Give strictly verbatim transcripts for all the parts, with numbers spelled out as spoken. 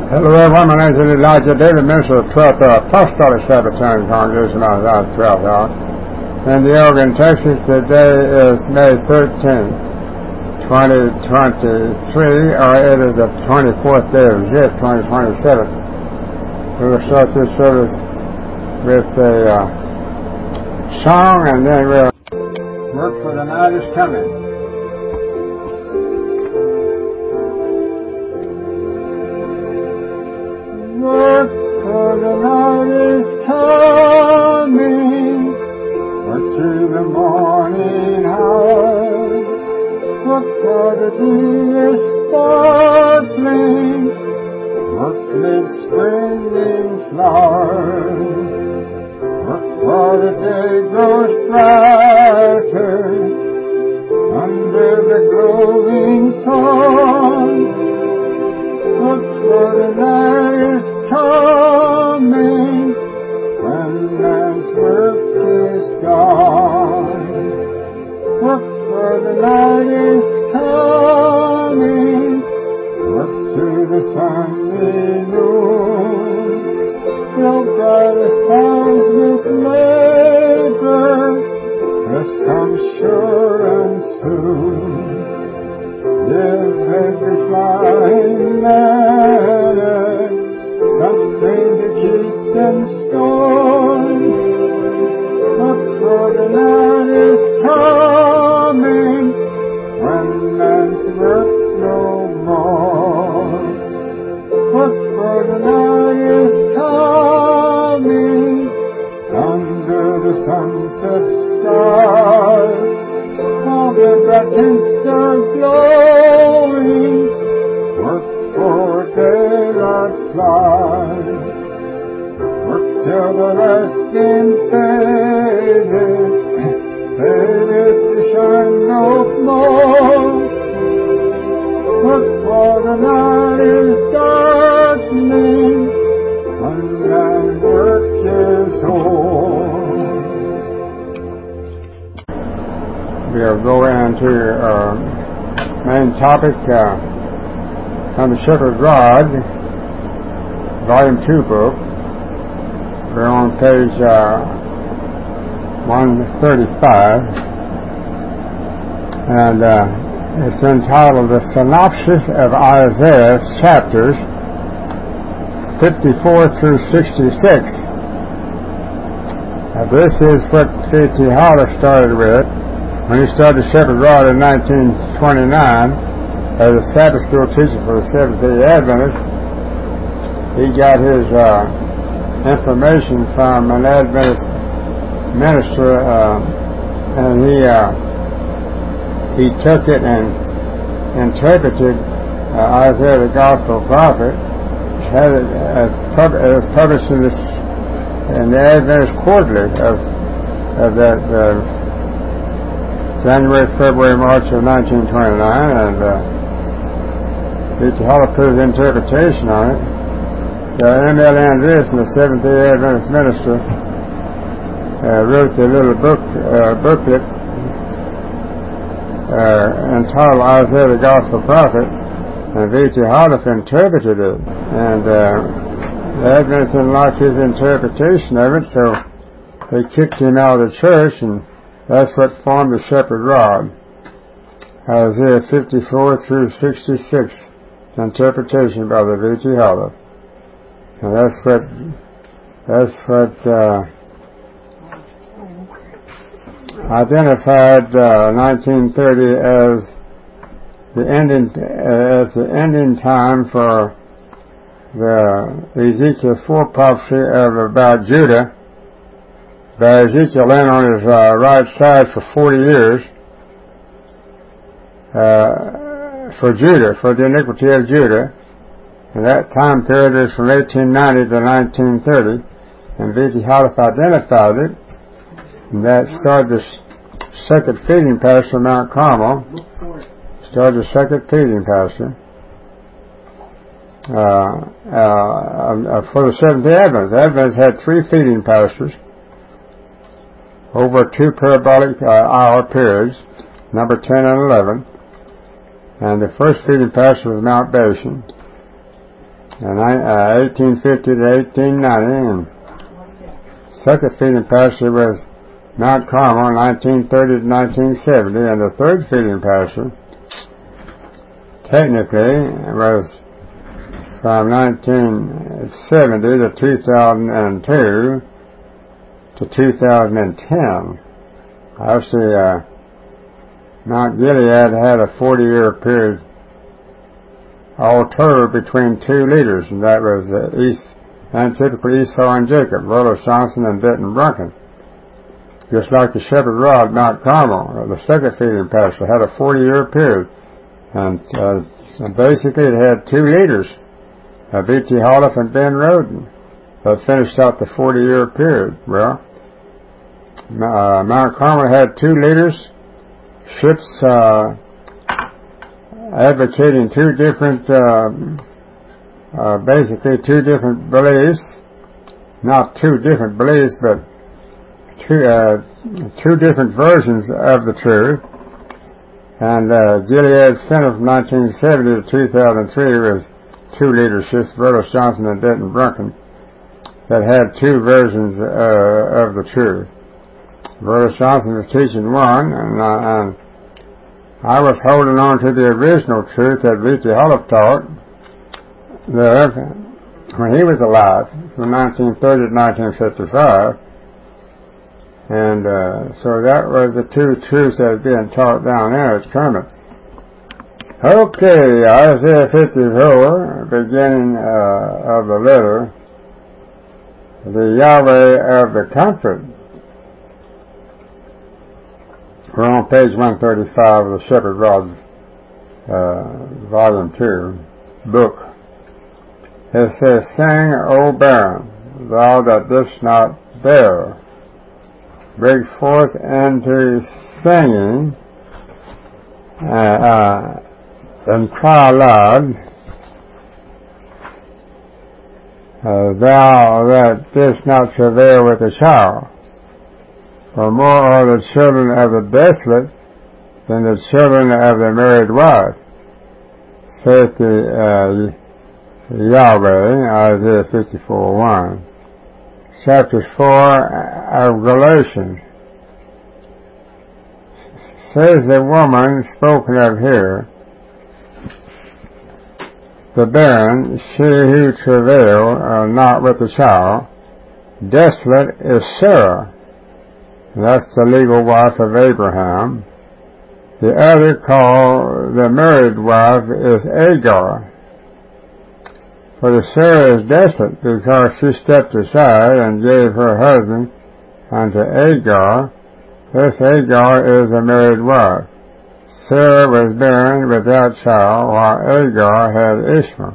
Hello everyone, my name is Elijah David, minister of twelfth Hour Apostolic Sabbatarian Congregation out of twelfth Hour in the Oregon, Texas. Today is May thirteenth, twenty twenty-three, or it is the twenty-fourth day of Zip, twenty twenty-seven. We will start this service with a uh, song, and then we'll work for the night is coming. Work for the night is coming, work through the morning hour. Work for the dew is sparkling, work mid-springing flowers. Work for the day grows brighter under the glowing sun. Work for the night is coming when man's work is done. Work for the night is coming. Work through the sunny noon. Filled by the sounds with labor. Rest comes sure and soon. Give every flying man something to keep them stored. Look for the night is coming when man's work no more. Look for the night is coming under the sunset sky. While the bright tints are glowing, work for daylight flies. Work till the last game faded, faded to shine no more. Work for the night is darkening, when man's work is o'er. We'll go into our main topic uh, on the Shepherd's Rod, Volume two book. We're on page uh, one thirty-five, and uh, it's entitled The Synopsis of Isaiah, chapters fifty-four through sixty-six. Now, this is what C T Hollis started with when he started Shepherd's Rod in nineteen twenty-nine as a Sabbath school teacher for the Seventh-day Adventists. He got his uh, information from an Adventist minister, uh, and he uh, he took it and interpreted uh, Isaiah the Gospel Prophet. Had it, uh, pub- it was published in, this, in the Adventist Quarterly of of that. Uh, January, February, March of nineteen twenty-nine, and uh, C T Hollis put his interpretation on it. Uh, M L Andreasen, the Seventh-day Adventist minister, uh, wrote a little book, uh, booklet uh, entitled Isaiah the Gospel Prophet, and C T Hollis interpreted it. And uh, the Adventists didn't like his interpretation of it, so they kicked him out of the church, and that's what formed the Shepherd's Rod. Isaiah fifty-four through sixty-six, interpretation by the V T Hollis. And that's what, that's what, uh, identified, uh, nineteen thirty as the ending, uh, as the ending time for the Ezekiel four prophecy of about Judah. By Ezekiel laying on his uh, right side for forty years uh, for Judah, for the iniquity of Judah. And that time period is from eighteen ninety to nineteen thirty. And V T Hollis identified it. And that started the second feeding pasture of Mount Carmel. Started the second feeding pasture. Uh, uh, uh, for the Seventh-day Adventists. The Adventists had three feeding pastures over two parabolic uh, hour periods, number ten and eleven. And the first feeding pasture was Mount Bashan. in uh, eighteen fifty to eighteen ninety, and second feeding pasture was Mount Carmel, nineteen thirty to nineteen seventy, and the third feeding pasture technically was from nineteen seventy to two thousand two to two thousand ten. Actually, uh, Mount Gilead had a forty-year period all told between two leaders, and that was uh, East, and typically Esau and Jacob, Roloff Johnson and Denton Brunken. Just like the Shepherd Rod, Mount Carmel, the second feeding pasture, had a forty-year period, and uh, basically it had two leaders, uh, B T Holoff and Ben Roden, that finished out the forty-year period. Well, uh, Mount Carmel had two leaders, ships uh, advocating two different, uh, uh, basically two different beliefs, not two different beliefs, but two, uh, two different versions of the truth. And uh, Gilead Center from nineteen seventy to two thousand three was two leaderships, Roloff Johnson and Denton Brunken, that had two versions uh, of the truth. Roloff Johnson was teaching one, and, uh, and I was holding on to the original truth that V T Holoff taught there when he was alive, from nineteen thirty to nineteen fifty-five. And uh, so that was the two truths that was being taught down there at Kermit. Okay, Isaiah fifty-four, beginning uh, of the letter, the Yahweh of the comfort. We're on page one thirty-five of the Shepherd Rod, uh, volume two, book. It says, "Sing, O barren, thou that didst not bear. Break forth into singing, uh, uh, and cry aloud, uh, thou that didst not travail with a child. For more are the children of the desolate than the children of the married wife, saith the uh, Yahweh," Isaiah fifty-four one. Chapter four of Galatians. Says the woman spoken of here, the barren, she who travail uh, not with a child. Desolate is Sarah. That's the legal wife of Abraham. The other called the married wife is Agar. For the Sarah is desolate because she stepped aside and gave her husband unto Agar. This Agar is a married wife. Sarah was barren without child, while Agar had Ishmael.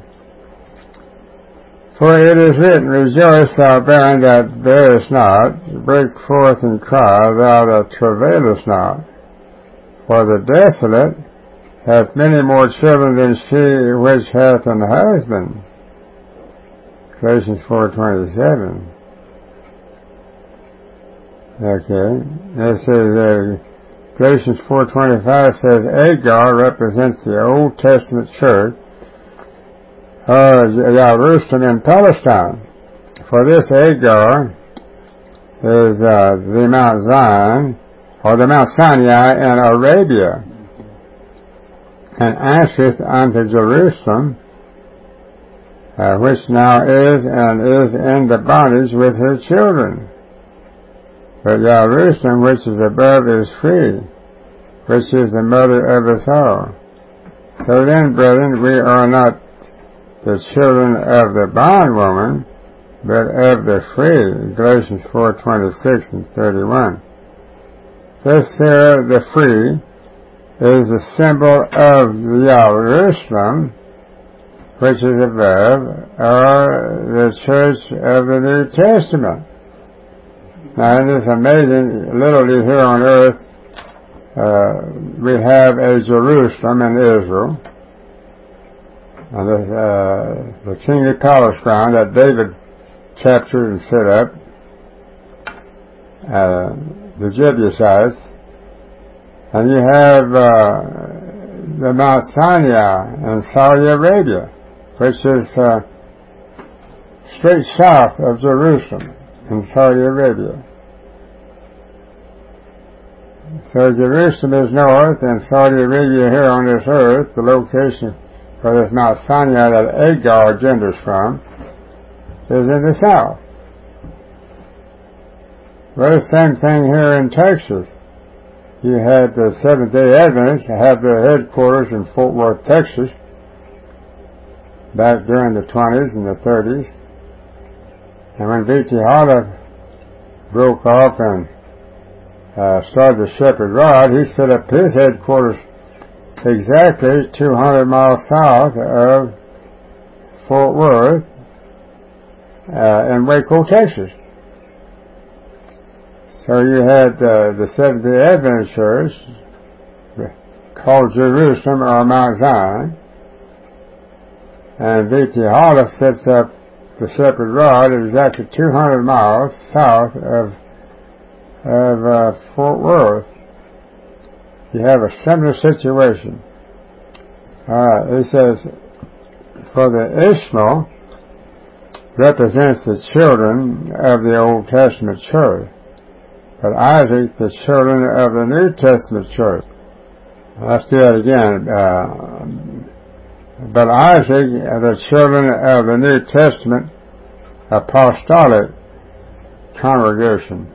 For it is written, Rejoice, thou barren that bearest not, break forth and cry, thou that travailest not. For the desolate hath many more children than she which hath an husband. Galatians four twenty-seven. Okay. This is, uh, Galatians four twenty-five says, Agar represents the Old Testament church, uh, Jerusalem in Palestine. For this Agar is, uh, the Mount Zion, or the Mount Sinai in Arabia, and answereth unto Jerusalem, Uh, which now is and is in the bondage with her children. But Jerusalem, which is above, is free, which is the mother of us all. So then, brethren, we are not the children of the bondwoman, but of the free. Galatians four twenty-six and thirty-one. This Sarah, the free, is the symbol of Jerusalem, which is above, or the church of the New Testament. Now, it is amazing, literally here on earth, uh, we have a Jerusalem in Israel, and the, uh, the kingly palace ground that David captured and set up, uh, the Jebusites, and you have uh, the Mount Sinai in Saudi Arabia, which is uh, straight south of Jerusalem in Saudi Arabia. So Jerusalem is north, and Saudi Arabia here on this earth, the location where this Mount Sinai that Agar genders from, is in the south. Well, the same thing here in Texas. You had the Seventh-day Adventists have their headquarters in Fort Worth, Texas, back during the twenties and the thirties. And when V T Holland broke off and uh, started the Shepherd Rod, he set up his headquarters exactly two hundred miles south of Fort Worth uh, in Waco, Texas. So you had uh, the Seventh-day Adventist Church called Jerusalem or Mount Zion, and V T Holland sets up the Shepherd Rod exactly two hundred miles south of of uh, Fort Worth. You have a similar situation. Alright, it says, for the Ishmael represents the children of the Old Testament church, but Isaac the children of the New Testament church. Let's do that again. Uh, but Isaac the children of the New Testament apostolic congregation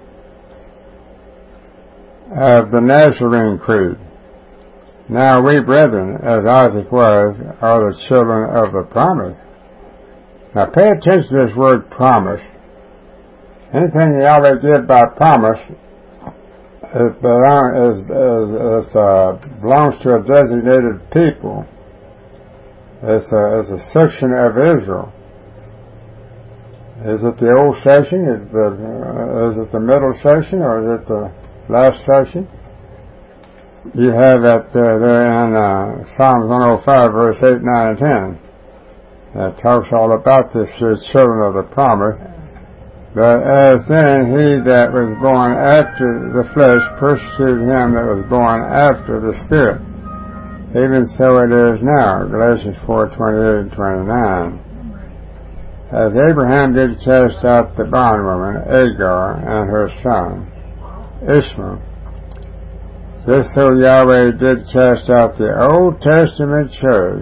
of the Nazarene Creed. Now we brethren, as Isaac was, are the children of the promise. Now pay attention to this word promise. Anything Yahweh did by promise, it belong, is, is, is, uh, belongs to a designated people. It's a, it's a section of Israel. Is it the old section? Is it the, uh, is it the middle section, or is it the last section? You have that uh, there in uh, Psalms one oh five, verse eight, nine, and ten. That talks all about this uh, children of the promise. But as then he that was born after the flesh persecuted him that was born after the Spirit, even so it is now. Galatians four, twenty-eight and twenty-nine. As Abraham did cast out the bondwoman Agar and her son Ishmael, just so Yahweh did cast out the Old Testament church,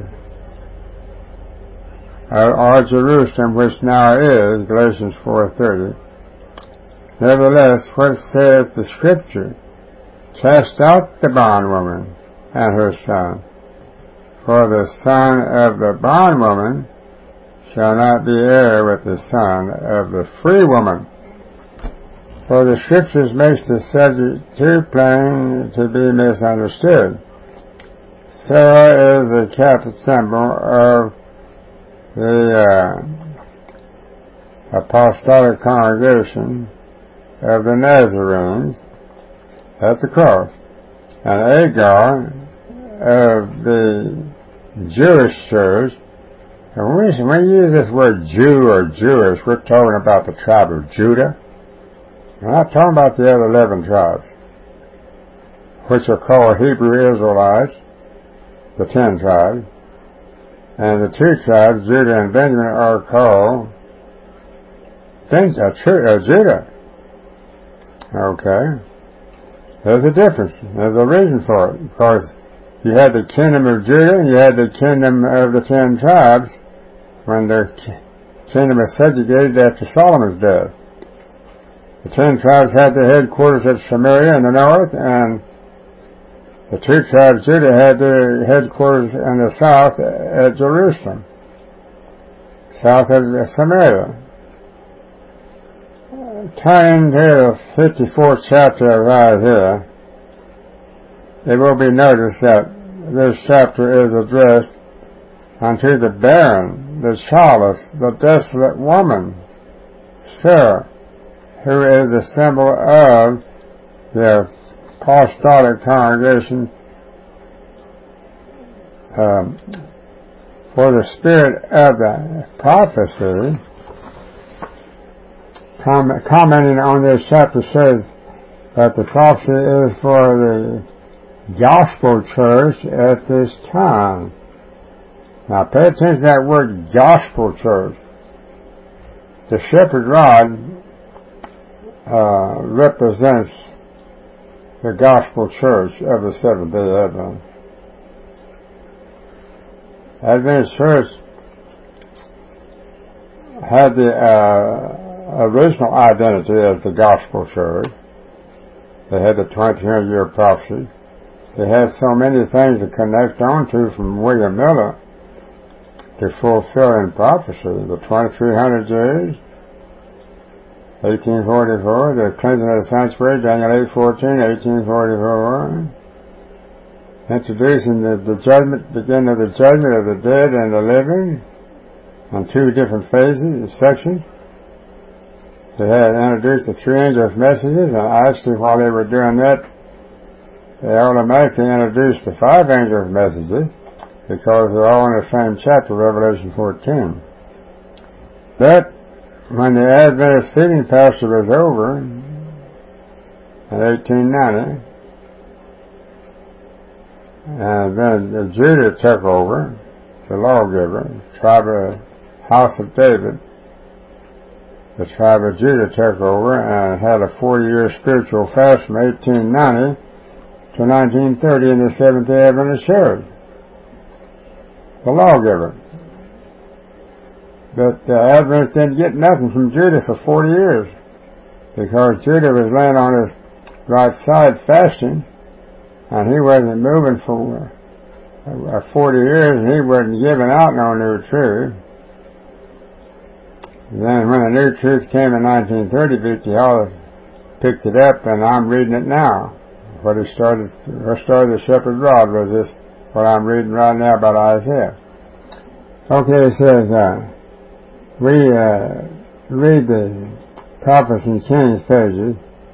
or Jerusalem, which now is, Galatians four thirty. Nevertheless, what saith the Scripture? Cast out the bondwoman and her son, for the son of the bondwoman shall not be heir with the son of the free woman. For the Scriptures makes the subject too plain to be misunderstood. Sarah is a capital symbol of the uh, apostolic congregation of the Nazarenes at the cross, and Agar of the Jewish church. And when we, when we use this word Jew or Jewish, we're talking about the tribe of Judah. We're not talking about the other eleven tribes, which are called Hebrew Israelites, the ten tribes. And the two tribes, Judah and Benjamin, are called Ben- uh, uh, Judah. Okay. There's a difference. There's a reason for it. Because you had the kingdom of Judah and you had the kingdom of the ten tribes when their kingdom was subjugated after Solomon's death. The ten tribes had their headquarters at Samaria in the north, and the two tribes, Judah, had their headquarters in the south at Jerusalem, south of Samaria. Turning to the fifty-fourth chapter right here, it will be noticed that this chapter is addressed unto the barren, the childless, the desolate woman, Sarah, who is a symbol of the apostolic congregation, um, for the spirit of the prophecy, com- commenting on this chapter, says that the prophecy is for the gospel church at this time. Now pay attention to that word, gospel church. The shepherd rod uh, represents the gospel church of the Seventh-day Adventist. Adventist Church had the uh, original identity as the gospel church. They had the twenty-two hundred year prophecy. They had so many things to connect on to from William Miller to fulfill in prophecy. The twenty-three hundred days, eighteen forty-four, the cleansing of the sanctuary, Daniel eight fourteen, eighteen forty-four, introducing the, the judgment, beginning of the judgment of the dead and the living on two different phases, sections. They had introduced the three angels' messages, and actually while they were doing that, they automatically introduced the five angels' messages because they're all in the same chapter, Revelation fourteen. But when the Adventist feeding pasture was over in eighteen ninety, and then Judah took over, the lawgiver, tribe of House of David, the tribe of Judah took over and had a forty-year spiritual fast from eighteen ninety to nineteen thirty in the Seventh-day Adventist Church. The lawgiver. But the Adventists didn't get nothing from Judah for forty years because Judah was laying on his right side fasting, and he wasn't moving for uh, forty years, and he wasn't giving out no new truth. Then when the new truth came in nineteen thirty, V T Hall picked it up, and I'm reading it now. What he started, what started the shepherd's rod was this, what I'm reading right now about Isaiah. Okay, it says, uh, we uh, read the Prophets and Kings pages,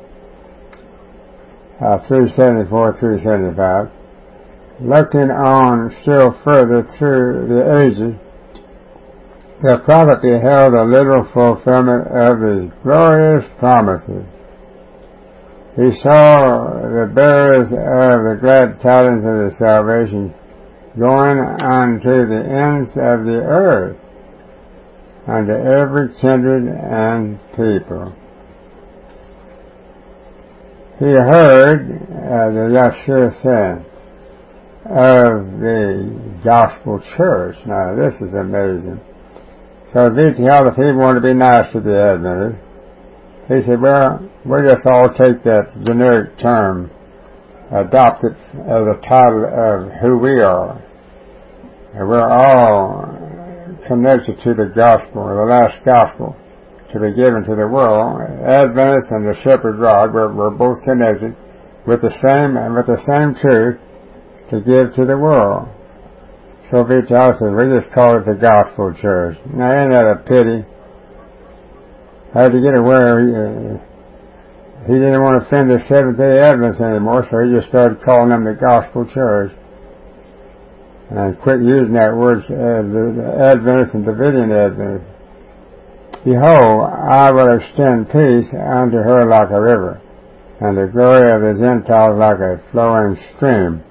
uh, three seventy-four, three seventy-five. Looking on still further through the ages, the prophet beheld a literal fulfillment of his glorious promises. He saw the bearers of the glad tidings of his salvation going unto the ends of the earth, unto every kindred and people. He heard, as the Yeshua said, of the gospel church. Now this is amazing. So V T Hall, if he wanted to be nice to the Adventists, he said, well, we'll just all take that generic term, adopt it as a title of who we are. And we're all connected to the gospel, the last gospel, to be given to the world. Adventists and the shepherd's rod, we're, we're both connected with the same and with the same truth to give to the world. So V T Hall says, we just call it the gospel church. Now, ain't that a pity? How to get away? Uh, he didn't want to offend the Seventh-day Adventists anymore, so he just started calling them the gospel church. And quit using that word, uh, the Adventists and Davidian Adventists. Behold, I will extend peace unto her like a river, and the glory of the Gentiles like a flowing stream.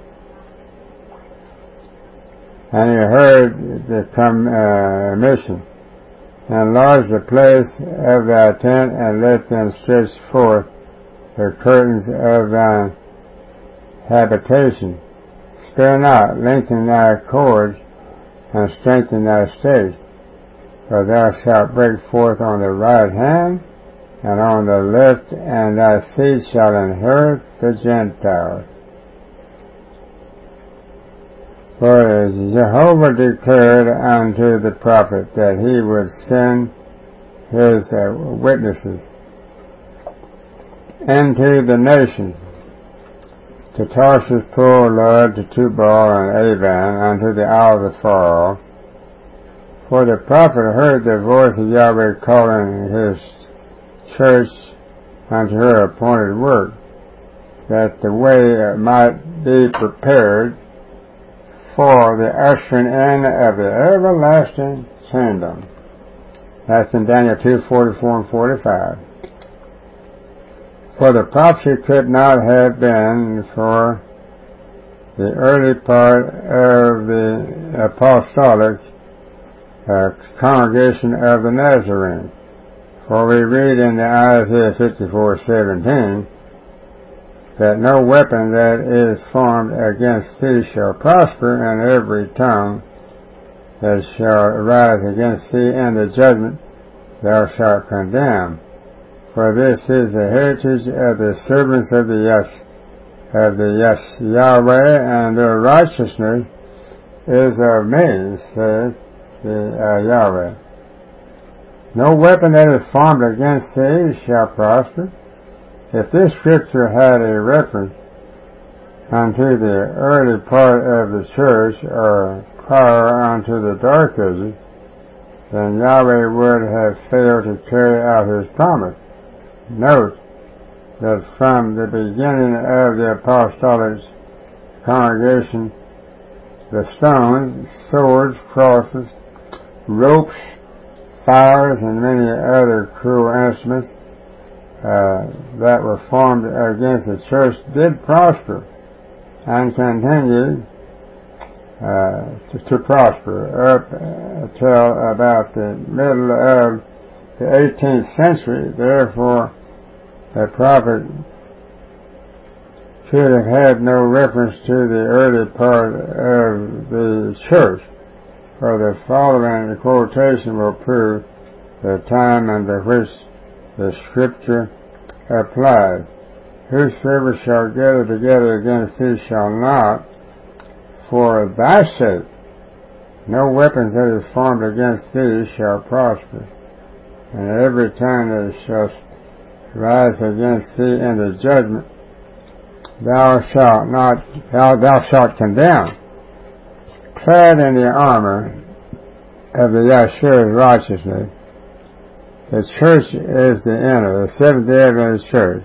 And he heard the commission, and enlarge the place of thy tent, and let them stretch forth the curtains of thy habitation. Spare not, lengthen thy cords, and strengthen thy stakes. For thou shalt break forth on the right hand, and on the left, and thy seed shall inherit the Gentiles. For Jehovah declared unto the prophet that he would send his uh, witnesses into the nations, to Tarshish, Pul, Lud, to Tubal, and Avan, unto the isles afar off. For the prophet heard the voice of Yahweh calling his church unto her appointed work, that the way might be prepared for the ushering in of the everlasting kingdom. That's in Daniel two, forty-four and forty-five. For the prophecy could not have been for the early part of the apostolic uh, congregation of the Nazarene, For we read in the Isaiah fifty-four seventeen that no weapon that is formed against thee shall prosper, and every tongue that shall arise against thee in the judgment thou shalt condemn. For this is the heritage of the servants of the Yes, of the Yes Yahweh, and their righteousness is of me, saith the uh, Yahweh. No weapon that is formed against thee shall prosper. If this scripture had a reference unto the early part of the church, or prior unto the Dark Ages, then Yahweh would have failed to carry out his promise. Note that from the beginning of the apostolic congregation, the stones, swords, crosses, ropes, fires, and many other cruel instruments uh, that were formed against the church did prosper and continued uh, to, to prosper up until about the middle of the eighteenth century. Therefore, the prophet should have had no reference to the early part of the church, for the following quotation will prove the time under which the scripture applied. Whosoever shall gather together against thee shall not, for thy sake, no weapons that is formed against thee shall prosper, and every tongue that shall rise against thee in the judgment thou shalt not, thou, thou shalt condemn. Clad in the armor of the Yahshua's righteousness, the church is the inner, the Seventh-day Adventist church.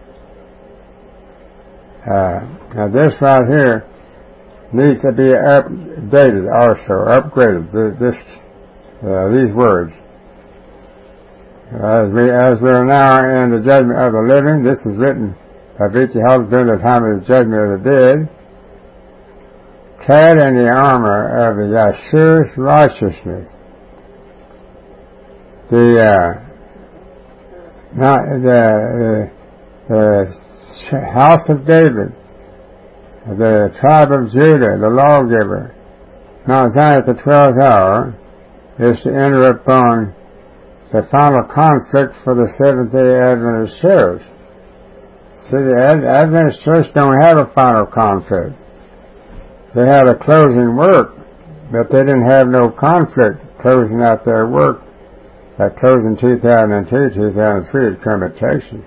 Uh, now this right here needs to be updated also, upgraded, this, uh, these words. As we, as we are now in the judgment of the living, this is written by V T Hall during the time of the judgment of the dead, clad in the armor of the Yahshua's righteousness. The, uh, not the, the, the house of David, the tribe of Judah, the lawgiver, Mount Zion at the twelfth hour, is to enter upon the final conflict for the Seventh-day Adventist Church. See, the Ad- Adventist Church don't have a final conflict. They had a closing work, but they didn't have no conflict closing out their work. That closed in two thousand two, two thousand three at Kermit, Texas.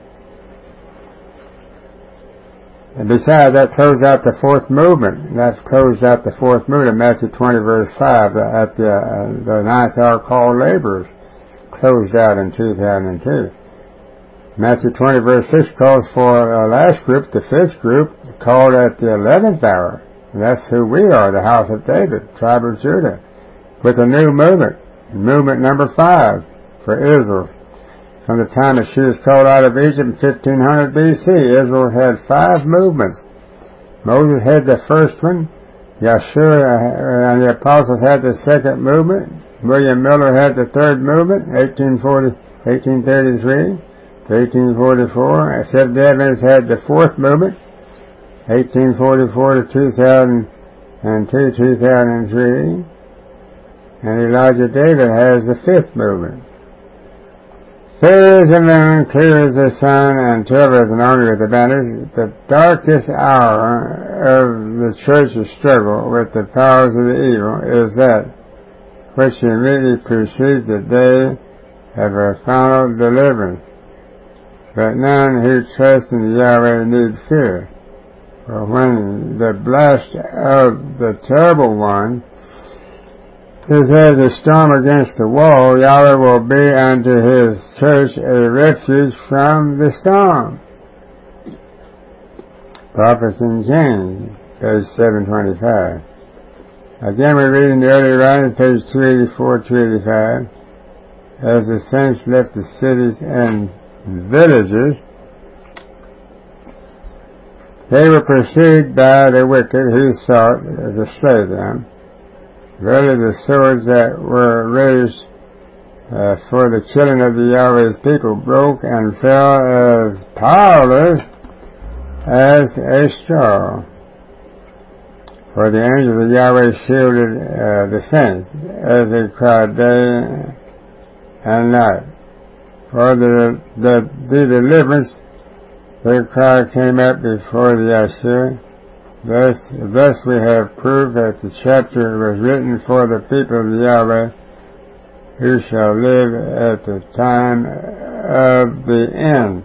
And besides, that closed out the fourth movement. That's closed out the fourth movement, Matthew twenty, verse five, at the, uh, the ninth hour called laborers, closed out in two thousand two. Matthew twenty, verse six calls for a last group, the fifth group, called at the eleventh hour. And that's who we are, the house of David, tribe of Judah, with a new movement, movement number five for Israel. From the time that she was called out of Egypt in fifteen hundred B C, Israel had five movements. Moses had the first one, Yahshua and the apostles had the second movement, William Miller had the third movement, eighteen forty, eighteen thirty-three to eighteen forty-four. Seventh-day Adventists had the fourth movement, eighteen forty-four to two thousand two, two thousand three. And Elijah David has the fifth movement. Clear as the moon, clear as the sun, and twelve as an army with the banners. The darkest hour of the church's struggle with the powers of the evil is that which immediately precedes the day of her final deliverance. But none who trust in Yahweh need fear. For when the blast of the terrible one is as a storm against the wall, Yahweh will be unto his church a refuge from the storm. Prophets and Kings, page seven twenty-five. Again, we read in the early writings, page two eighty-four, two eighty-five, as the saints left the cities and villages, they were pursued by the wicked who sought to slay them. Verily, the swords that were raised uh, for the children of the Yahweh's people broke and fell as powerless as a straw. For the angels of Yahweh shielded uh, the saints as they cried day and night. For the, the, the deliverance, their cry came up before the Assyrian. Thus, thus we have proof that the chapter was written for the people of Yahweh, who shall live at the time of the end.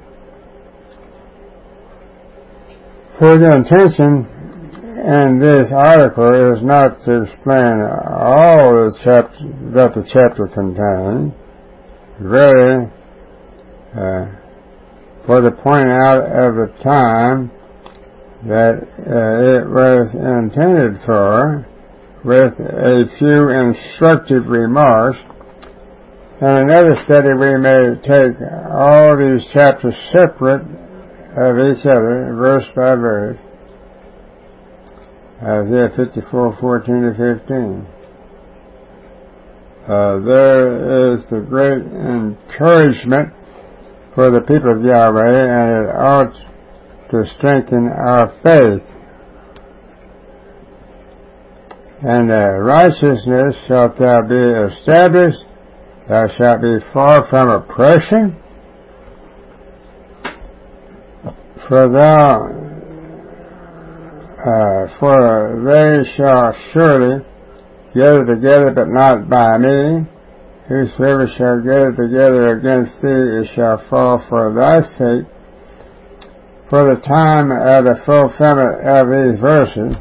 For the intention in this article is not to explain all the chapter, that the chapter contains, really uh, for the point out of the time that uh, it was intended for, with a few instructive remarks. In another study we may take all these chapters separate of each other, verse by verse. Isaiah fifty-four, fourteen to fifteen. Uh, there is the great encouragement for the people of Yahweh, and it ought to strengthen our faith. And uh, righteousness shalt thou be established, thou shalt be far from oppression, for thou, uh, for they shall surely gather together, but not by me. Whosoever shall gather together against thee, it shall fall for thy sake. For the time of the fulfillment of these verses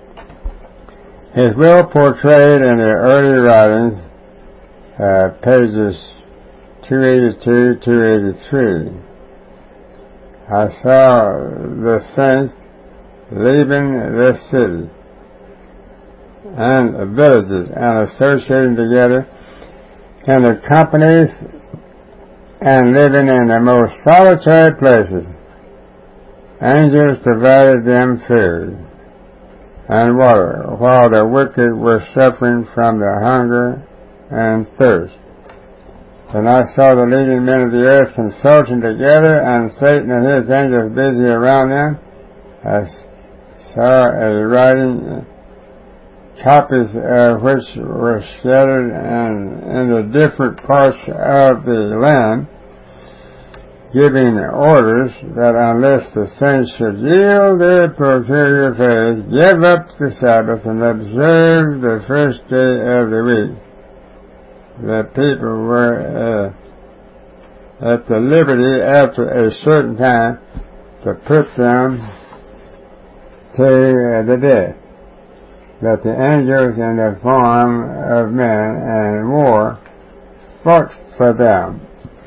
is well portrayed in the early writings, uh, pages two eighty-two, two eighty-three. I saw the saints leaving this city and the villages and associating together in the companies and living in the most solitary places. Angels provided them food and water, while the wicked were suffering from the hunger and thirst. And I saw the leading men of the earth consulting together, and Satan and his angels busy around them. I saw a writing, copies of which were scattered and in the different parts of the land, giving orders that unless the saints should yield their peculiar faith, give up the Sabbath, and observe the first day of the week, the people were uh, at the liberty after a certain time to put them to uh, the death. That the angels in the form of men and war fought for them.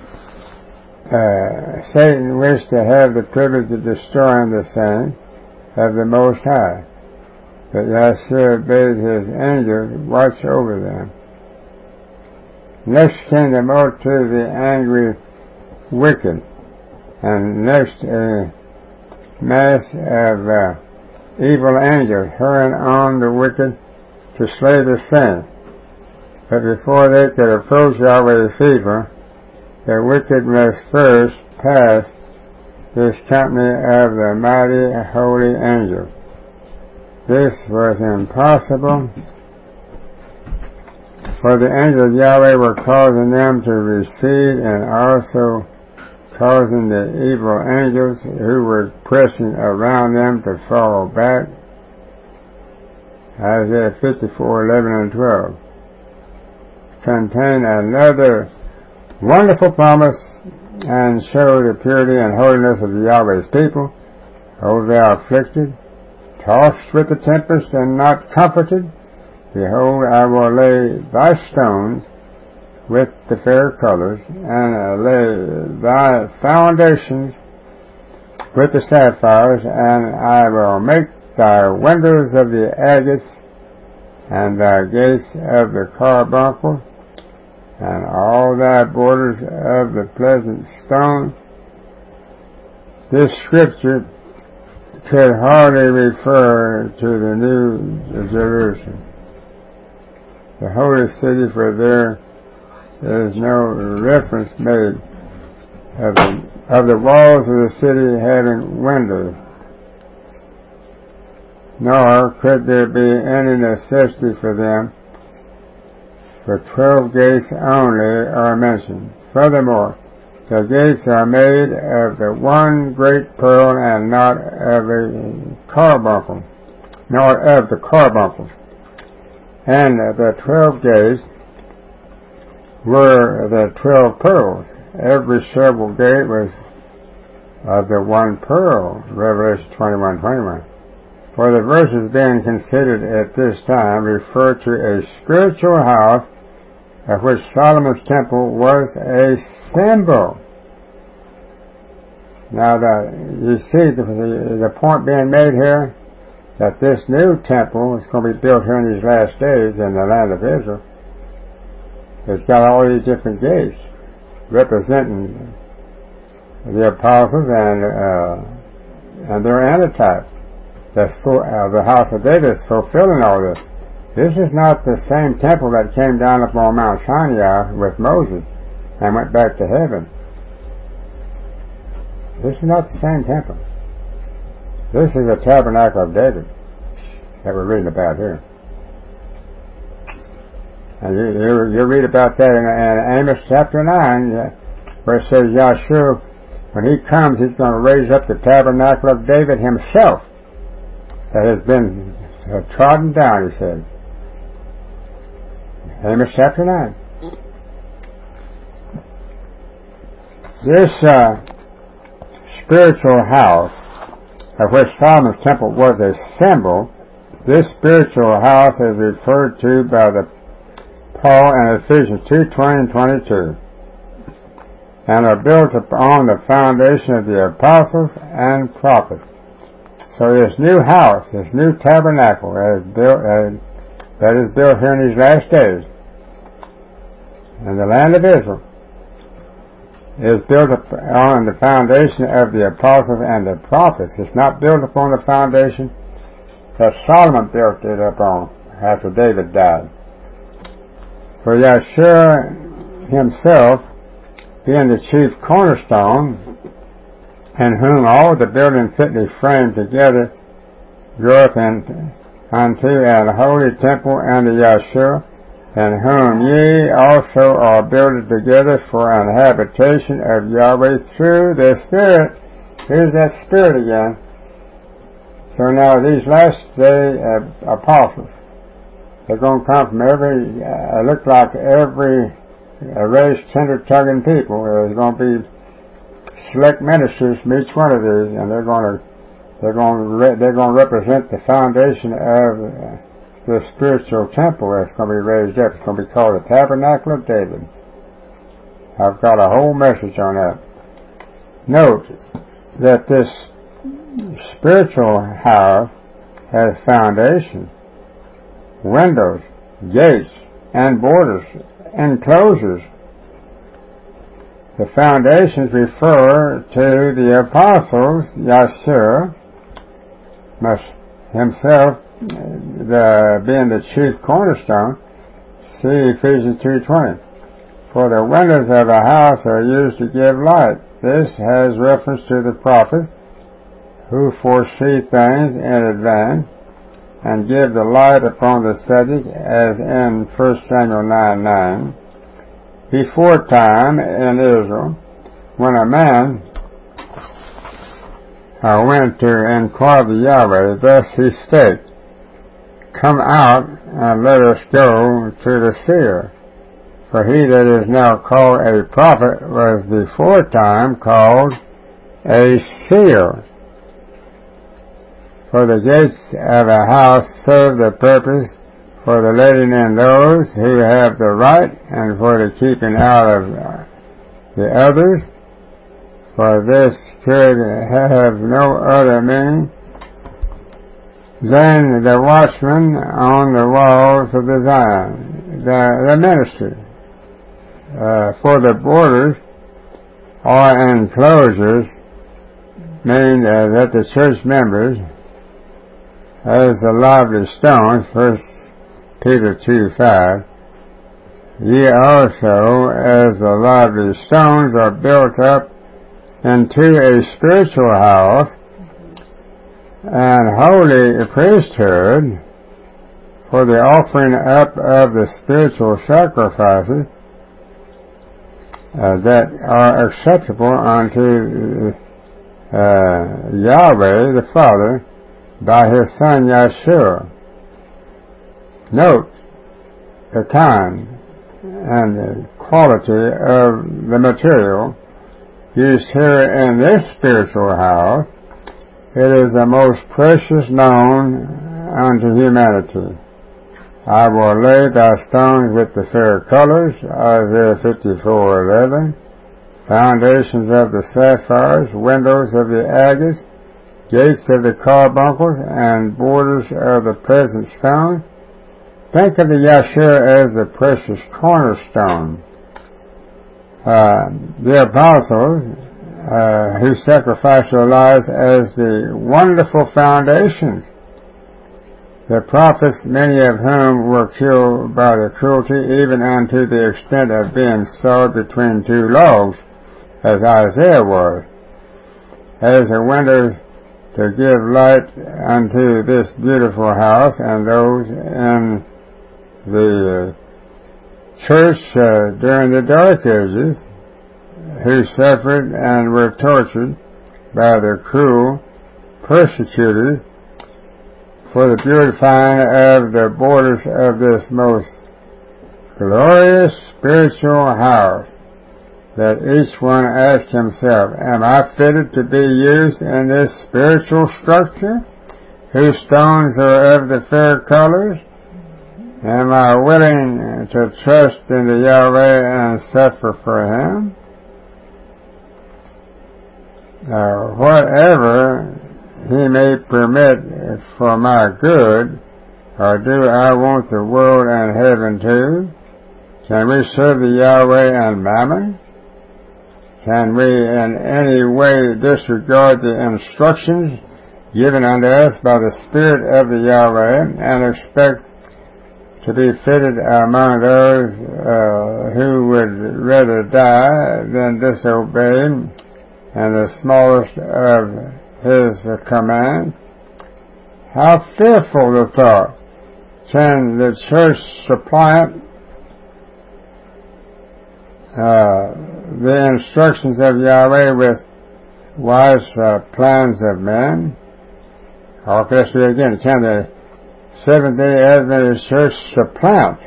Uh, Satan wished to have the privilege of destroying the saints of the Most High, but Yahshua bade his angels watch over them. Next came the multitude of the angry wicked, and next a mass of uh, evil angels hurrying on the wicked to slay the saints. But before they could approach Yahweh's people, the wicked must first pass this company of the mighty holy angels. This was impossible, for the angels of Yahweh were causing them to recede and also causing the evil angels who were pressing around them to fall back. Isaiah fifty-four, eleven and twelve contain another wonderful promise and show the purity and holiness of the Yahweh's people. O thou afflicted, tossed with the tempest and not comforted, behold, I will lay thy stones with the fair colors, and lay thy foundations with the sapphires, and I will make thy windows of the agates, and thy gates of the carbuncle, and all thy borders of the pleasant stone. This scripture could hardly refer to the New Jerusalem, the holy city, for there there is no reference made of the, of the walls of the city having windows, nor could there be any necessity for them, for twelve gates only are mentioned. Furthermore, the gates are made of the one great pearl and not of a carbuncle, nor of the carbuncle. And the twelve gates were the twelve pearls. Every several gate was of the one pearl, Revelation twenty-one twenty-one. For the verses being considered at this time refer to a spiritual house of which Solomon's temple was a symbol. Now, the, you see the, the point being made here, that this new temple is going to be built here in these last days in the land of Israel. It's got all these different gates representing the apostles and uh, and their antitype. That's full, uh, the house of David is fulfilling all this. This is not the same temple that came down upon Mount Sinai with Moses and went back to heaven. This is not the same temple. This is the tabernacle of David that we're reading about here. And you, you, you read about that in, in Amos chapter nine, where it says Yahshua, when he comes, he's going to raise up the tabernacle of David himself that has been uh, trodden down, he said. Amos chapter nine. This uh, spiritual house, of which Solomon's temple was a symbol, this spiritual house is referred to by the Paul in Ephesians two twenty and twenty-two, and are built upon the foundation of the apostles and prophets. So this new house, this new tabernacle that is built, uh, that is built here in these last days, in the land of Israel, is built upon the foundation of the apostles and the prophets. It's not built upon the foundation that Solomon built it upon after David died. For Yahshua himself, being the chief cornerstone, in whom all the building fitly framed together groweth in, unto an holy temple unto Yahshua, in whom ye also are builded together for an habitation of Yahweh through the Spirit. Here's that Spirit again. So now these last day uh, apostles, they're going to come from every, uh, it looks like every uh, race, tender-tugging people. There's going to be select ministers from each one of these, and they're going to, they're going to, re- they're going to represent the foundation of uh, the spiritual temple that's going to be raised up. It's going to be called the Tabernacle of David. I've got a whole message on that. Note that this spiritual house has foundation, windows, gates, and borders, enclosures. The foundations refer to the apostles, Yahshua himself, the, being the chief cornerstone. See Ephesians two twenty. For the windows of a house are used to give light. This has reference to the prophets who foresee things in advance and give the light upon the subject, as in First Samuel nine nine. Before time in Israel, when a man uh, went to inquire of Yahweh, thus he spake, Come out and let us go to the seer. For he that is now called a prophet was before time called a seer. For the gates of a house serve the purpose for the letting in those who have the right, and for the keeping out of the others. For this could have no other meaning than the watchman on the walls of the Zion, the, the ministry. Uh, for the borders or enclosures mean uh, that the church members, as the lively stones, First Peter two five, Ye also, as the lively stones, are built up into a spiritual house and holy priesthood for the offering up of the spiritual sacrifices uh, that are acceptable unto uh, Yahweh the Father by His Son Yeshua. Note the kind and the quality of the material used here in this spiritual house. It is the most precious known unto humanity. I will lay thy stones with the fair colors, Isaiah fifty-four eleven, foundations of the sapphires, windows of the agates, gates of the carbuncles, and borders of the pleasant stone. Think of the Yeshua as the precious cornerstone. Uh, the apostles uh, who sacrificed their lives as the wonderful foundations. The prophets, many of whom were killed by the cruelty, even unto the extent of being sawed between two logs, as Isaiah was, as the windows to give light unto this beautiful house, and those in the uh, church uh, during the Dark Ages who suffered and were tortured by the cruel persecutors for the purifying of the borders of this most glorious spiritual house, that each one asked himself, am I fitted to be used in this spiritual structure, whose stones are of the fair colors? Am I willing to trust in the Yahweh and suffer for Him? Uh, whatever He may permit for my good, or do I want the world and heaven too? Can we serve the Yahweh and Mammon? Can we in any way disregard the instructions given unto us by the Spirit of the Yahweh and expect to be fitted among those uh, who would rather die than disobey and the smallest of His uh, commands? How fearful the thought! Can the church supplant uh, the instructions of Yahweh with wise uh, plans of men? Okay, let's do it again. Can the Seventh-day Adventist Church supplant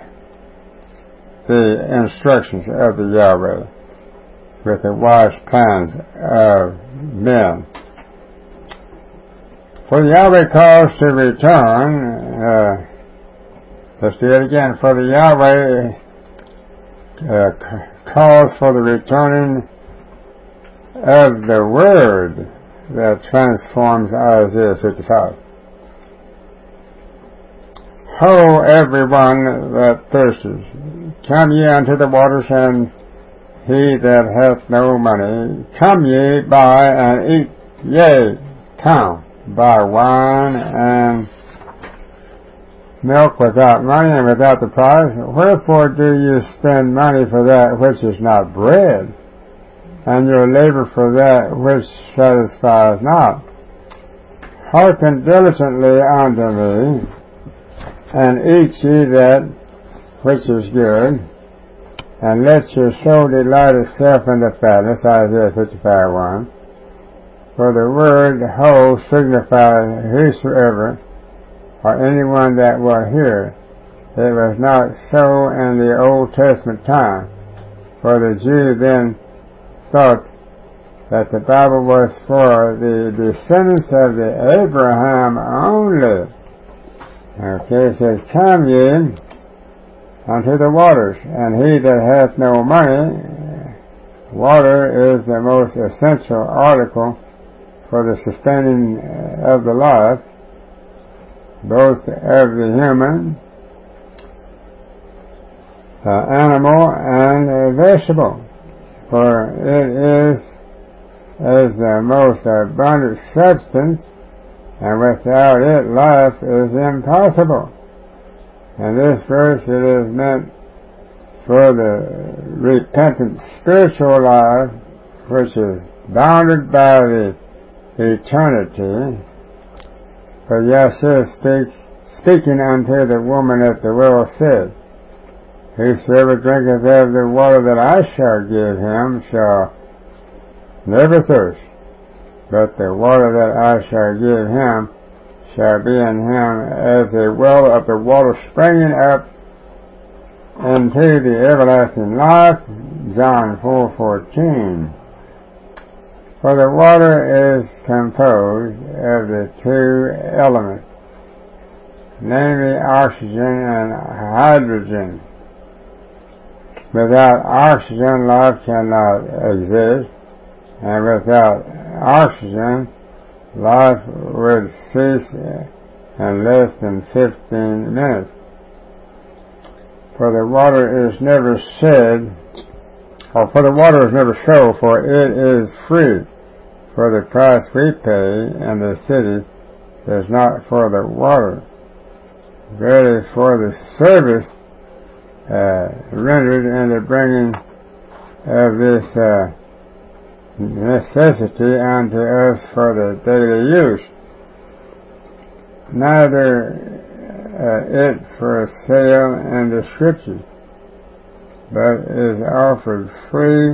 the instructions of the Yahweh with the wise plans of men? For the Yahweh calls to return, uh, let's do it again, for the Yahweh uh, calls for the returning of the Word that transforms Isaiah fifty-five. Ho, everyone that thirsteth, come ye unto the waters, and he that hath no money, come ye, buy and eat, yea, come, buy wine and milk without money and without the price. Wherefore do you spend money for that which is not bread, and your labor for that which satisfies not? Hearken diligently unto me, and eat ye that which is good, and let your soul delight itself in the fatness, Isaiah fifty-five one. For the word ho signifies whosoever, or anyone that will hear. It was not so in the Old Testament time, for the Jew then thought that the Bible was for the descendants of the Abraham only. Okay, it says, come ye unto the waters, and he that hath no money, water is the most essential article for the sustaining of the life, both of the human, uh, animal, and uh, vegetable, for it is as the most abundant substance, and without it life is impossible. In this verse it is meant for the repentant spiritual life, which is bounded by the eternity. For Yeshua speaks, speaking unto the woman at the well, said, Whosoever drinketh of the water that I shall give him shall never thirst, but the water that I shall give him shall be in him as a well of the water springing up into the everlasting life. John four fourteen. For the water is composed of the two elements, namely oxygen and hydrogen. Without oxygen, life cannot exist, and without oxygen, life would cease in less than fifteen minutes. For the water is never said, or for the water is never sold, for it is free. For the price we pay in the city is not for the water, really for the service uh, rendered in the bringing of this uh, necessity unto us for the daily use. Neither uh, it for sale in the Scriptures, but is offered free,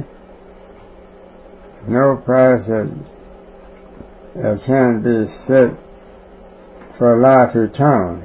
no price that, that can be set for life eternal.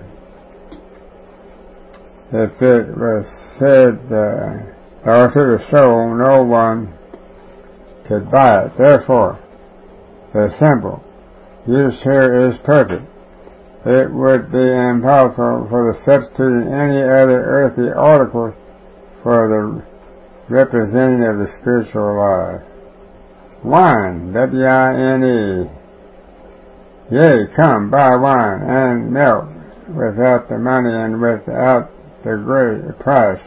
If it was said, uh, or if it was sold, no one could buy it. Therefore, the simple use here is perfect. It would be impossible for the substituting any other earthly article for the representing of the spiritual life. Wine, W I N E. Yea, come, buy wine and milk without the money and without the great price.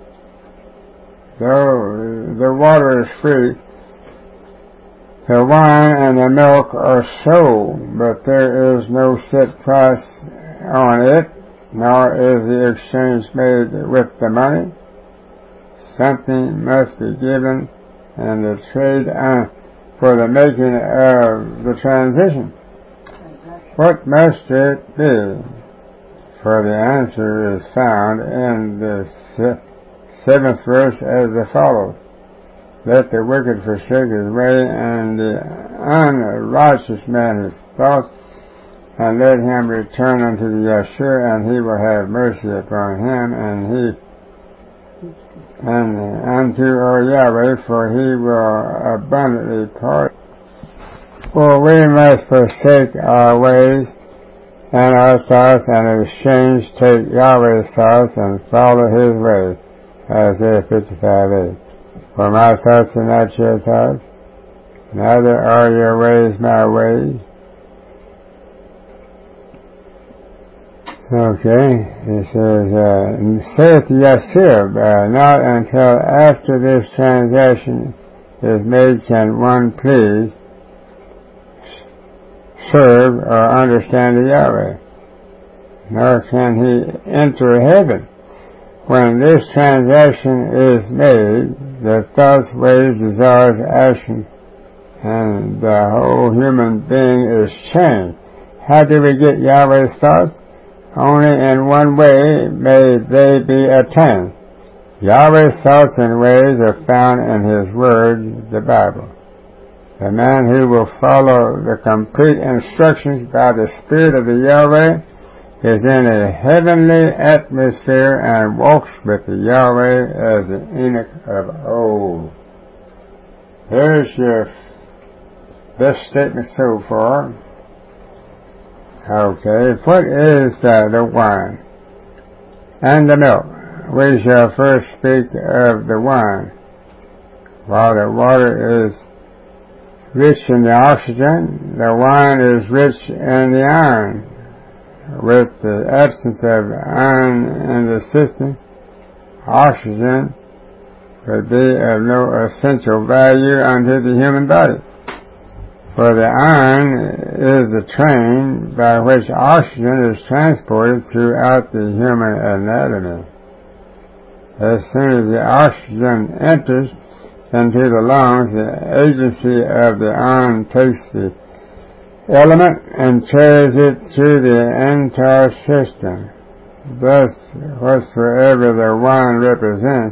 Though the water is free, the wine and the milk are sold, but there is no set price on it, nor is the exchange made with the money. Something must be given in the trade uh, for the making of the transition. What must it be? For the answer is found in the seventh verse as follows. Let the wicked forsake his way, and the unrighteous man his thoughts, and let him return unto the Yeshua, and he will have mercy upon him, and he and unto our Yahweh, for he will abundantly pardon. For we must forsake our ways and our thoughts, and in exchange take Yahweh's thoughts and follow his ways. Isaiah fifty-five eight. For my thoughts are not your thoughts, neither are your ways my ways. Okay, it says, uh, saith Yeshua, uh, not until after this transaction is made can one please, serve, or understand the Yahweh, nor can he enter heaven. When this transaction is made, the thoughts, ways, desires, actions, and the whole human being is changed. How do we get Yahweh's thoughts? Only in one way may they be attained. Yahweh's thoughts and ways are found in His Word, the Bible. The man who will follow the complete instructions by the Spirit of the Yahweh is in a heavenly atmosphere and walks with the Yahweh as the Enoch of old. There's your best statement so far. Okay, what is uh, the wine and the milk? We shall first speak of the wine. While the water is rich in the oxygen, the wine is rich in the iron. With the absence of iron in the system, oxygen would be of no essential value unto the human body. For the iron is the train by which oxygen is transported throughout the human anatomy. As soon as the oxygen enters into the lungs, the agency of the iron takes the element and carries it through the entire system. Thus, whatsoever the wine represents,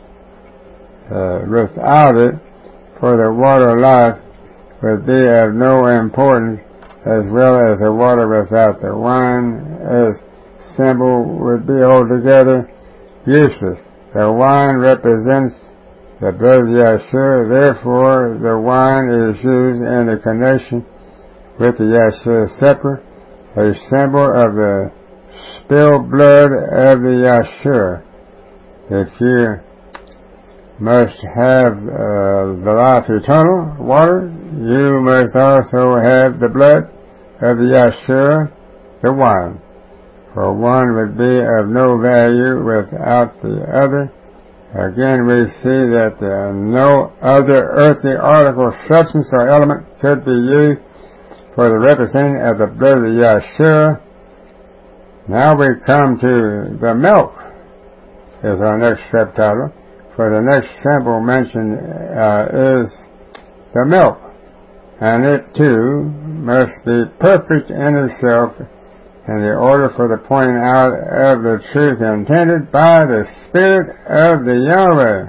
uh, without it, for the water life would be of no importance, as well as the water without the wine as symbol would be altogether useless. The wine represents the blood of Yeshua, therefore the wine is used in the connection with the Yeshua supper, a symbol of the spilled blood of the Yeshua. If you must have uh, the life eternal water, you must also have the blood of the Yeshua, the wine. For one would be of no value without the other. Again, we see that uh, no other earthly article, substance, or element could be used for the representing of the blood of the Yeshua. Now we come to the milk, is our next subtitle. For the next symbol mentioned uh, is the milk, and it too must be perfect in itself in the order for the pointing out of the truth intended by the Spirit of the Yahweh.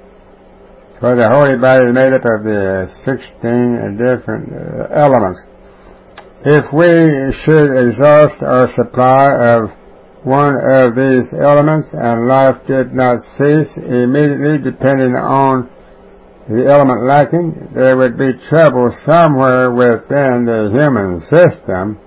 For the holy body is made up of the sixteen different uh, elements. If we should exhaust our supply of one of these elements and life did not cease immediately depending on the element lacking, there would be trouble somewhere within the human system.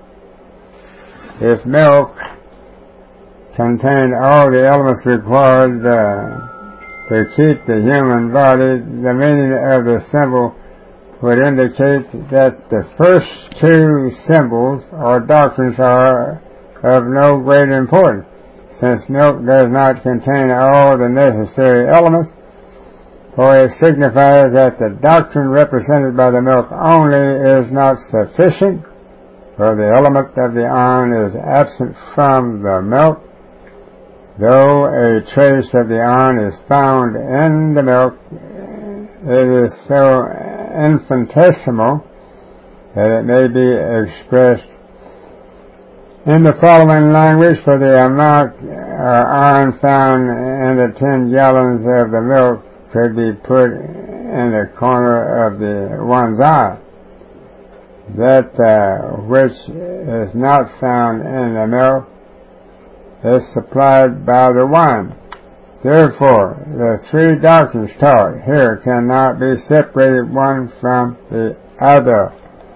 If milk contained all the elements required uh, to keep the human body, the meaning of the symbol would indicate that the first two symbols or doctrines are of no great importance, since milk does not contain all the necessary elements, for it signifies that the doctrine represented by the milk only is not sufficient, for the element of the iron is absent from the milk. Though a trace of the iron is found in the milk, it is so infinitesimal that it may be expressed in the following language: for the amount of iron found in the ten gallons of the milk could be put in the corner of the one's eye. That uh, which is not found in the milk is supplied by the wine. Therefore, the three doctrines taught here cannot be separated one from the other.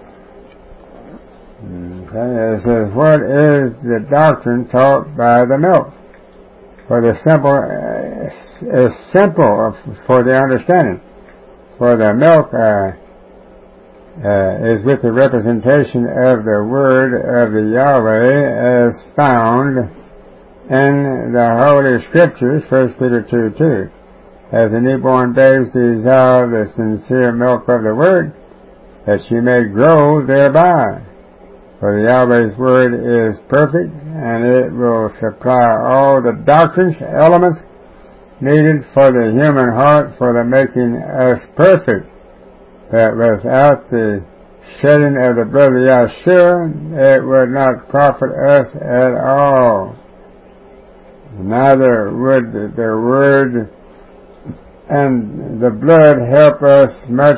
Okay, it says, what is the doctrine taught by the milk? For the simple is simple for the understanding. For the milk uh, uh, is with the representation of the word of the Yahweh as found in the Holy Scriptures, First Peter two two. As the newborn babes desire the sincere milk of the word, that ye may grow thereby. For the Yahweh's word is perfect, and it will supply all the doctrines, elements needed for the human heart for the making us perfect, that without the shedding of the blood of Yeshua, it would not profit us at all. Neither would the word and the blood help us much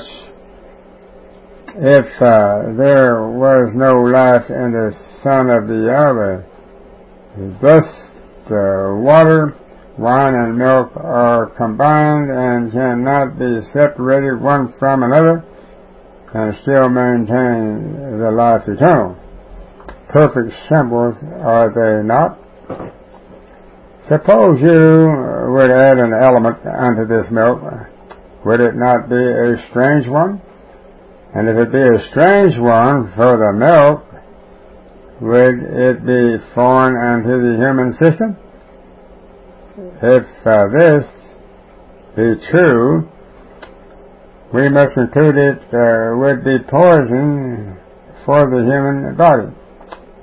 if uh, there was no life in the Son of the Yahweh. Thus the water, wine, and milk are combined and cannot be separated one from another and still maintain the life eternal. Perfect symbols, are they not? Suppose you would add an element unto this milk. Would it not be a strange one? And if it be a strange one for the milk, would it be foreign unto the human system? If uh, this be true, we must conclude it uh, would be poison for the human body.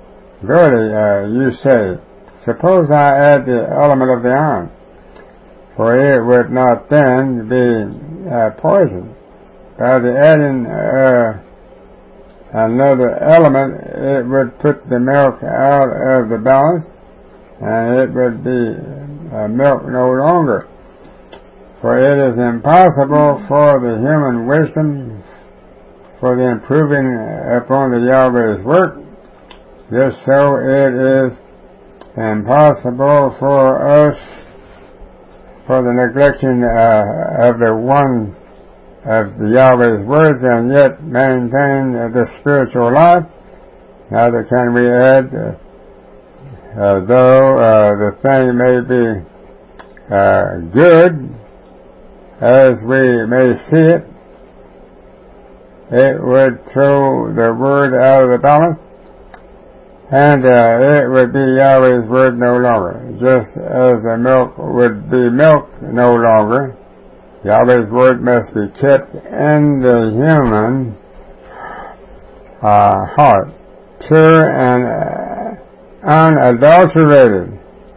Verily, uh, you say, suppose I add the element of the iron. for it would not then be uh, poisoned. By the adding uh, another element, it would put the milk out of the balance, and it would be uh, milk no longer. For it is impossible for the human wisdom, for the improving upon the Yahweh's work, just so it is impossible for us, for the neglecting uh, of the one of the Yahweh's words, and yet maintain uh, the spiritual life. Neither can we add, uh, uh, though uh, the thing may be uh, good, as we may see it, it would throw the word out of the balance, and uh, it would be Yahweh's word no longer. Just as the milk would be milk no longer, Yahweh's word must be kept in the human uh, heart, pure and uh, unadulterated.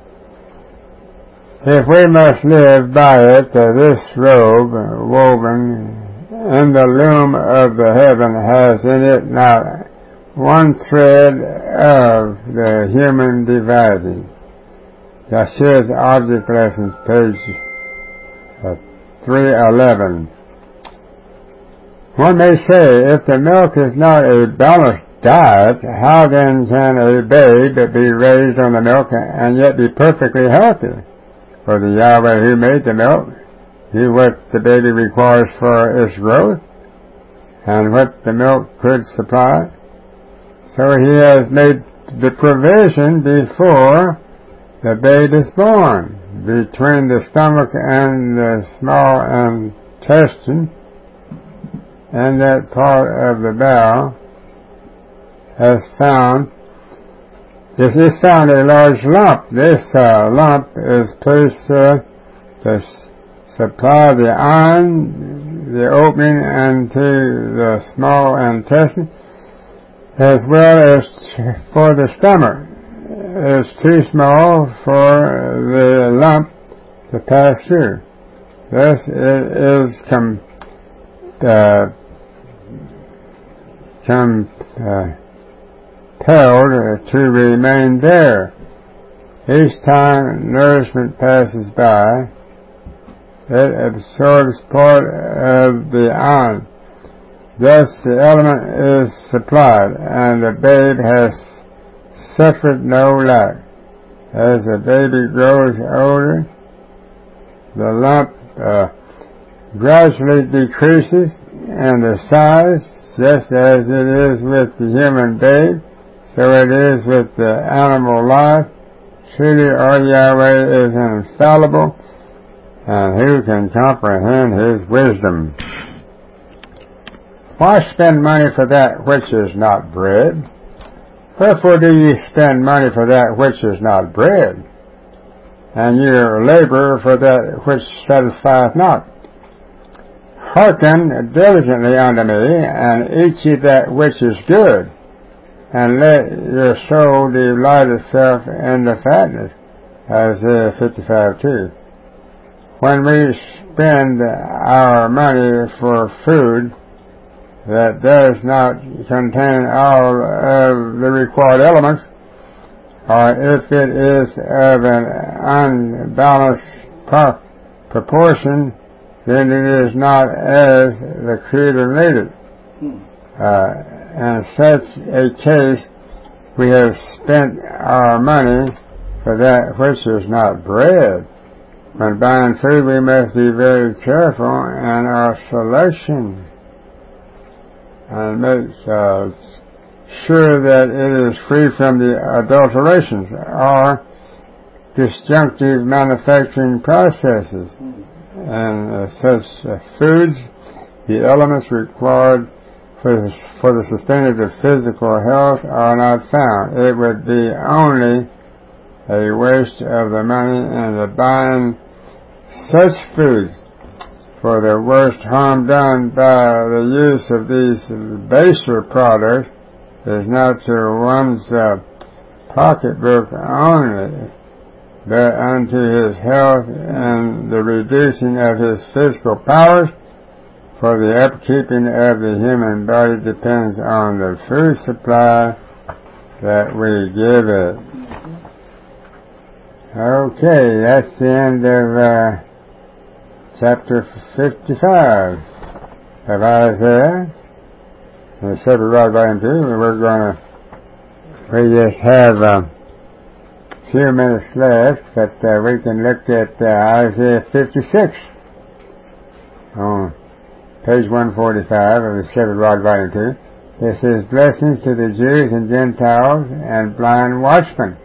If we must live by it, uh, this robe woven in the loom of the heaven has in it not one thread of the human devising. Yeshua's Object Lessons, page uh, three eleven. One may say, if the milk is not a balanced diet, how then can a babe be raised on the milk and yet be perfectly healthy? For the Yahweh who made the milk knew what the baby requires for its growth and what the milk could supply. So he has made the provision before the babe is born, between the stomach and the small intestine, and that part of the bowel has found This is found a large lump. This uh, lump is placed uh, to s- supply the iron, the opening into the small intestine, as well as for the stomach. It's too small for the lump to pass through. Thus it is com- uh, com- uh, compelled to remain there. Each time nourishment passes by, it absorbs part of the iron. Thus the element is supplied, and the babe has suffered no lack. As the baby grows older, the lump uh, gradually decreases in the size, just as it is with the human babe. So it is with the animal life. Truly our Yahweh is infallible, and who can comprehend his wisdom? Why spend money for that which is not bread? Wherefore do ye spend money for that which is not bread, and your labor for that which satisfieth not? Hearken diligently unto me, and eat ye that which is good, and let your soul delight itself in the fatness. Isaiah fifty-five two. When we spend our money for food that does not contain all of the required elements, or if it is of an unbalanced pro- proportion, then it is not as the Creator made it. Uh, in such a case, we have spent our money for that which is not bread. When buying food, we must be very careful in our selection and make uh, sure that it is free from the adulterations or disjunctive manufacturing processes. And uh, such uh, foods, the elements required for the, for the sustaining of physical health are not found. It would be only a waste of the money in the buying such foods, for the worst harm done by the use of these baser products is not to one's uh, pocketbook only, but unto his health and the reducing of his physical powers, for the upkeeping of the human body depends on the food supply that we give it. Okay, that's the end of uh, chapter fifty-five of Isaiah. And the Shepherd Rod Volume two, and we're going to, we just have a few minutes left, but uh, we can look at uh, Isaiah fifty-six on page one forty-five of the Shepherd Rod Volume two. It says, blessings to the Jews and Gentiles and blind watchmen.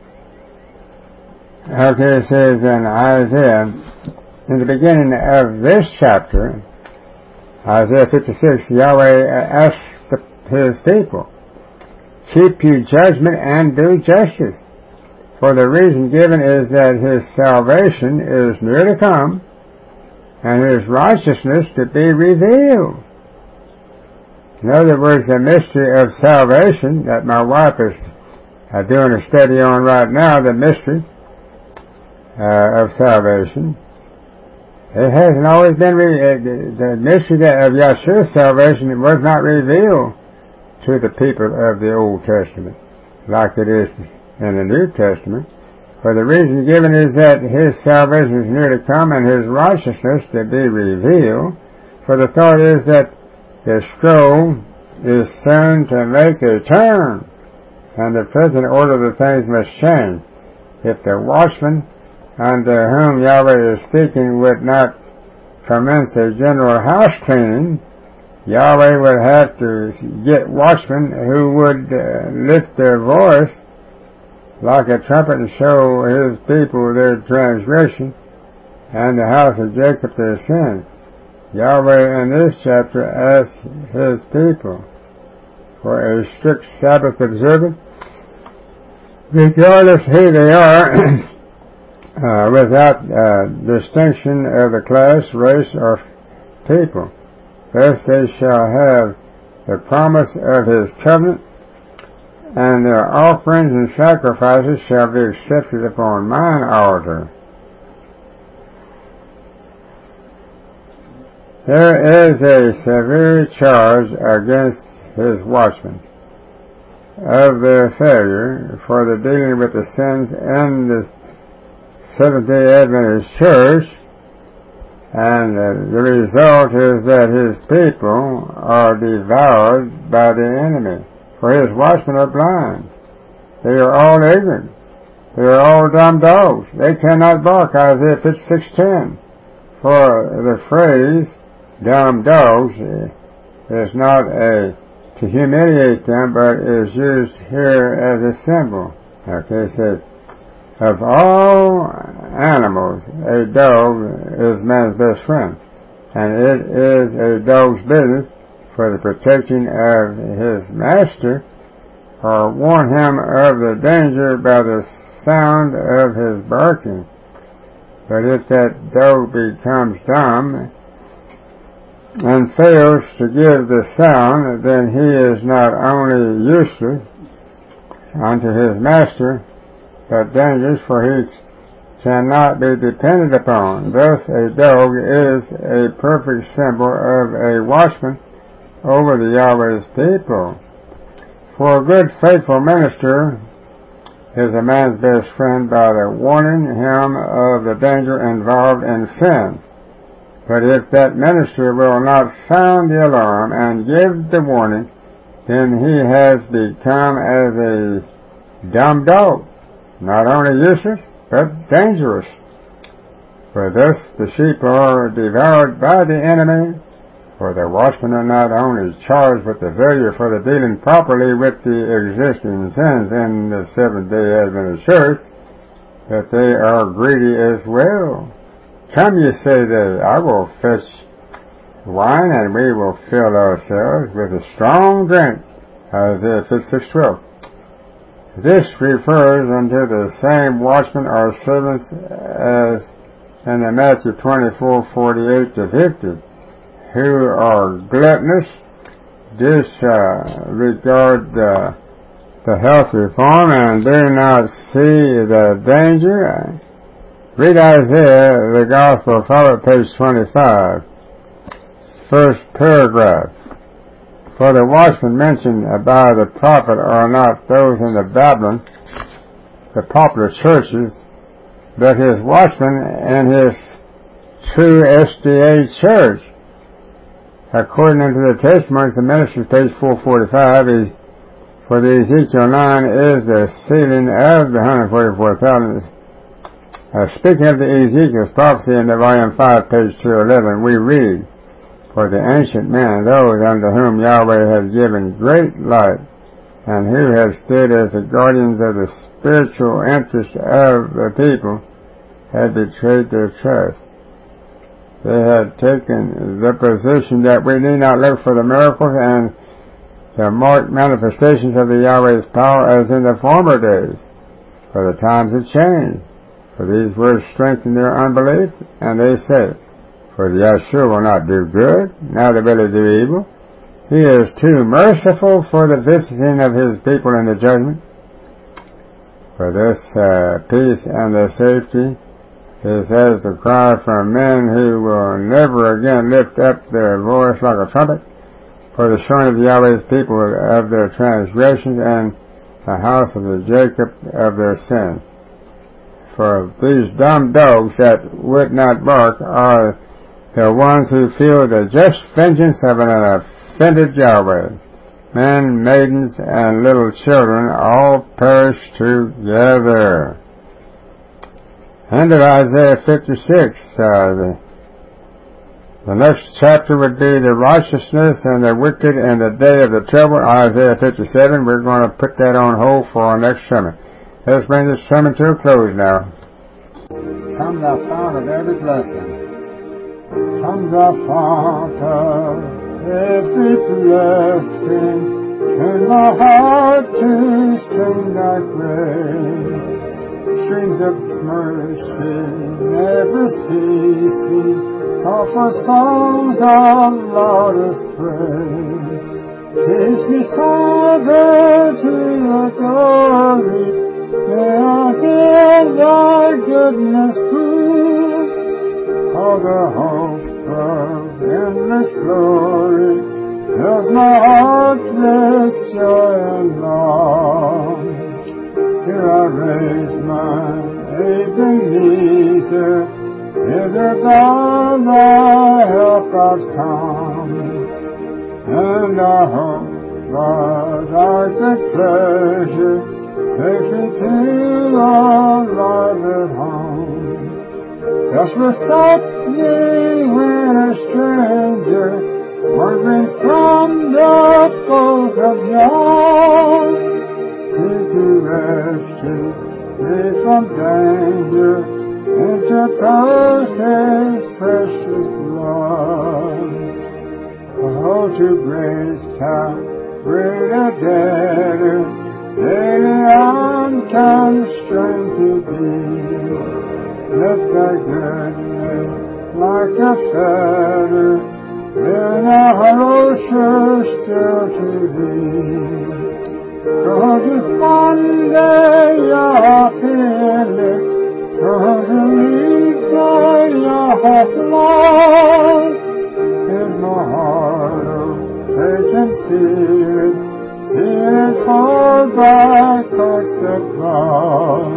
Okay, it says in Isaiah, in the beginning of this chapter, Isaiah fifty-six, Yahweh asks the, his people, keep you judgment and do justice. For the reason given is that his salvation is near to come, and his righteousness to be revealed. In other words, the mystery of salvation that my wife is uh, doing a study on right now, the mystery uh, of salvation, it hasn't always been, re- uh, the mystery of Yeshua's salvation was not revealed to the people of the Old Testament like it is in the New Testament. For the reason given is that his salvation is near to come and his righteousness to be revealed. For the thought is that the scroll is soon to make a turn, and the present order of the things must change. If the watchman unto whom Yahweh is speaking would not commence a general house cleaning, Yahweh would have to get watchmen who would uh, lift their voice like a trumpet and show his people their transgression and the house of Jacob their sin. Yahweh in this chapter asks his people for a strict Sabbath observance, regardless who they are, uh, without uh, distinction of the class, race, or people. Thus they shall have the promise of his covenant, and their offerings and sacrifices shall be accepted upon mine altar. There is a severe charge against his watchmen of their failure for the dealing with the sins in the Seventh-day Adventist Church, and uh, the result is that his people are devoured by the enemy. For his watchmen are blind. They are all ignorant. They are all dumb dogs. They cannot bark, Isaiah fifty-six ten. For the phrase, dumb dogs, is not a to humiliate them, but is used here as a symbol. Okay, it says, of all animals, a dog is man's best friend, and it is a dog's business for the protection of his master, or warn him of the danger by the sound of his barking. But if that dog becomes dumb and fails to give the sound, then he is not only useless unto his master, but dangerous, for he cannot be depended upon. Thus a dog is a perfect symbol of a watchman over the Yahweh's people. For a good faithful minister is a man's best friend by the warning him of the danger involved in sin. But if that minister will not sound the alarm and give the warning, then he has become as a dumb dog, not only useless, but dangerous. For thus the sheep are devoured by the enemy, for the watchmen are not only charged with the failure for the dealing properly with the existing sins in the Seventh-day Adventist Church, but they are greedy as well. Come, ye say they, I will fetch wine, and we will fill ourselves with a strong drink. Isaiah fifty-six twelve. This refers unto the same watchmen or servants as in the Matthew twenty-four forty-eight to fifty, who are gluttonous, disregard uh, the the health reform and do not see the danger. Read Isaiah, the Gospel, follow page twenty-five, first paragraph. For the watchmen mentioned by the prophet are not those in the Babylon, the popular churches, but his watchmen and his true S D A church. According to the testimonies of ministers, page four forty-five, is for the Ezekiel nine is the sealing of the one hundred forty-four thousand. Uh, speaking of the Ezekiel's prophecy in the volume five, page two eleven, we read, for the ancient men, those unto whom Yahweh has given great light, and who have stood as the guardians of the spiritual interests of the people, had betrayed their trust. They had taken the position that we need not look for the miracles and the marked manifestations of the Yahweh's power as in the former days, for the times have changed. For these words strengthen their unbelief, and they say, for Yahshua will not do good, neither will he do evil. He is too merciful for the visiting of his people in the judgment. For this uh, peace and the safety is as the cry from men who will never again lift up their voice like a trumpet, for the showing of Yahweh's people of their transgressions and the house of the Jacob of their sin. For these dumb dogs that would not bark are the ones who feel the just vengeance of an offended Yahweh. Men, maidens, and little children all perish together. End of Isaiah fifty-six. Uh, the, the next chapter would be the righteousness and the wicked in the day of the trouble. Isaiah fifty-seven. We're going to put that on hold for our next sermon. Let's bring this sermon to a close now. Come thou fount of every blessing. Come thou fount of every blessing. Turn my heart to sing thy praise. Streams of mercy never ceasing, offer songs of loudest praise. Teach me, Father, to adore thee. May I hear thy goodness prove. All the hope of endless glory fills my heart with joy and love. Here I raise my Ebenezer, hither by thy help I've come, and I hope by thy good pleasure safely to arrive at home. Thus recite me when a stranger, wandering from the foes of yore, He to rescue me from danger, interpose his precious blood. Oh, to grace how great a debtor daily I'm constrained to be. Let thy goodness like a fetter in a hollow sure still to thee. For if one day you're feeling, for to leave thy Yahweh, is my heart, oh, take and seal it, seal it for thy course above.